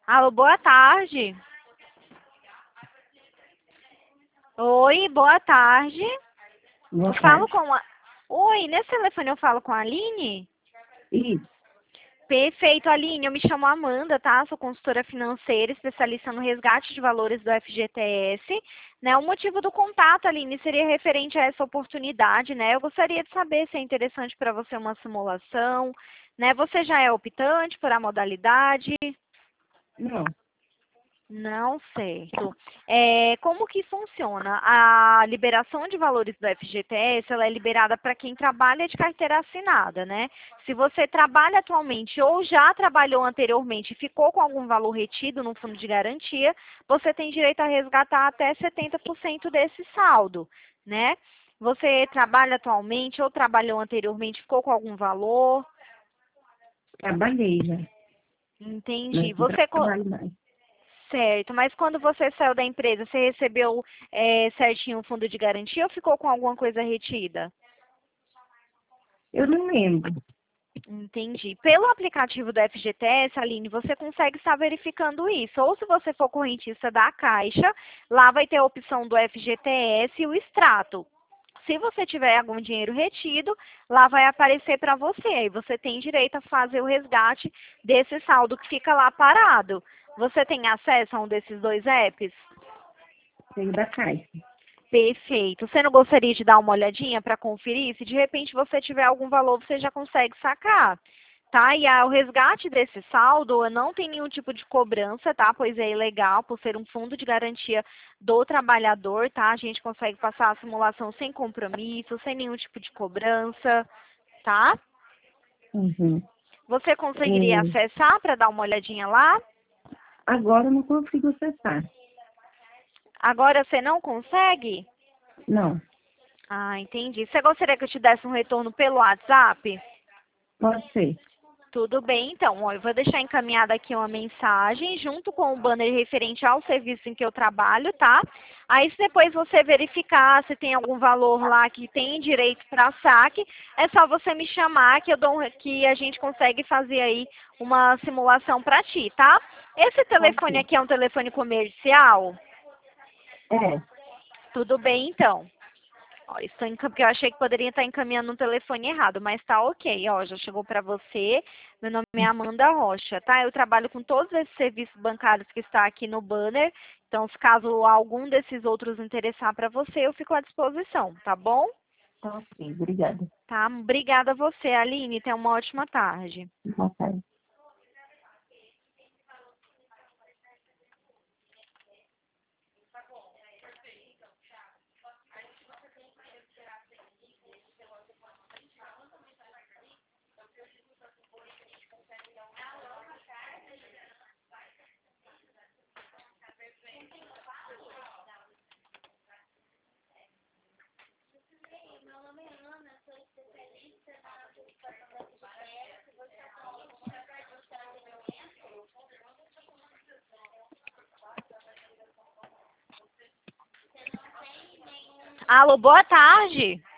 Alô, boa tarde. Oi, boa tarde. Boa Eu falo tarde. com a... Oi, nesse telefone eu falo com a Aline? Isso. Perfeito, Aline. Eu me chamo Amanda, tá? Sou consultora financeira, especialista no resgate de valores do FGTS. Né? O motivo do contato, Aline, seria referente a essa oportunidade, né? Eu gostaria de saber se é interessante para você uma simulação, né? Você já é optante por a modalidade? Não. Não, certo. Como que funciona? A liberação de valores do FGTS, ela é liberada para quem trabalha de carteira assinada, né? Se você trabalha atualmente ou já trabalhou anteriormente e ficou com algum valor retido no fundo de garantia, você tem direito a resgatar até 70% desse saldo, né? Você trabalha atualmente ou trabalhou anteriormente, ficou com algum valor? Trabalhei já. Entendi. Mas não trabalho mais. Certo, mas quando você saiu da empresa, você recebeu certinho o fundo de garantia ou ficou com alguma coisa retida? Eu não lembro. Entendi. Pelo aplicativo do FGTS, Aline, você consegue estar verificando isso. Ou se você for correntista da Caixa, lá vai ter a opção do FGTS e o extrato. Se você tiver algum dinheiro retido, lá vai aparecer para você. Aí você tem direito a fazer o resgate desse saldo que fica lá parado. Você tem acesso a um desses dois apps? Tenho da Caixa. Perfeito. Você não gostaria de dar uma olhadinha para conferir? Se de repente você tiver algum valor, você já consegue sacar, tá? E o resgate desse saldo não tem nenhum tipo de cobrança, tá? Pois é ilegal, por ser um fundo de garantia do trabalhador, tá? A gente consegue passar a simulação sem compromisso, sem nenhum tipo de cobrança, tá? Uhum. Você conseguiria É, acessar para dar uma olhadinha lá? agora eu não consigo acessar. Agora você não consegue? Não. Ah, entendi. Você gostaria que eu te desse um retorno pelo WhatsApp? Pode ser. Tudo bem, então. Ó, eu vou deixar encaminhada aqui uma mensagem junto com o banner referente ao serviço em que eu trabalho, tá? Aí, se depois você verificar se tem algum valor lá que tem direito para saque, é só você me chamar que que a gente consegue fazer aí uma simulação para ti, tá? Esse Pode telefone ser. aqui é um telefone comercial? É. Tudo bem, então. Ó, porque eu achei que poderia estar encaminhando um telefone errado, mas tá ok, ó, já chegou para você. Meu nome é Amanda Rocha, tá? Eu trabalho com todos esses serviços bancários que está aqui no banner. Então, se caso algum desses outros interessar para você, eu fico à disposição, tá bom? Tá ok. Obrigada. Tá? Obrigada a você, Aline. Tenha uma ótima tarde. Boa tarde. Alô, boa tarde.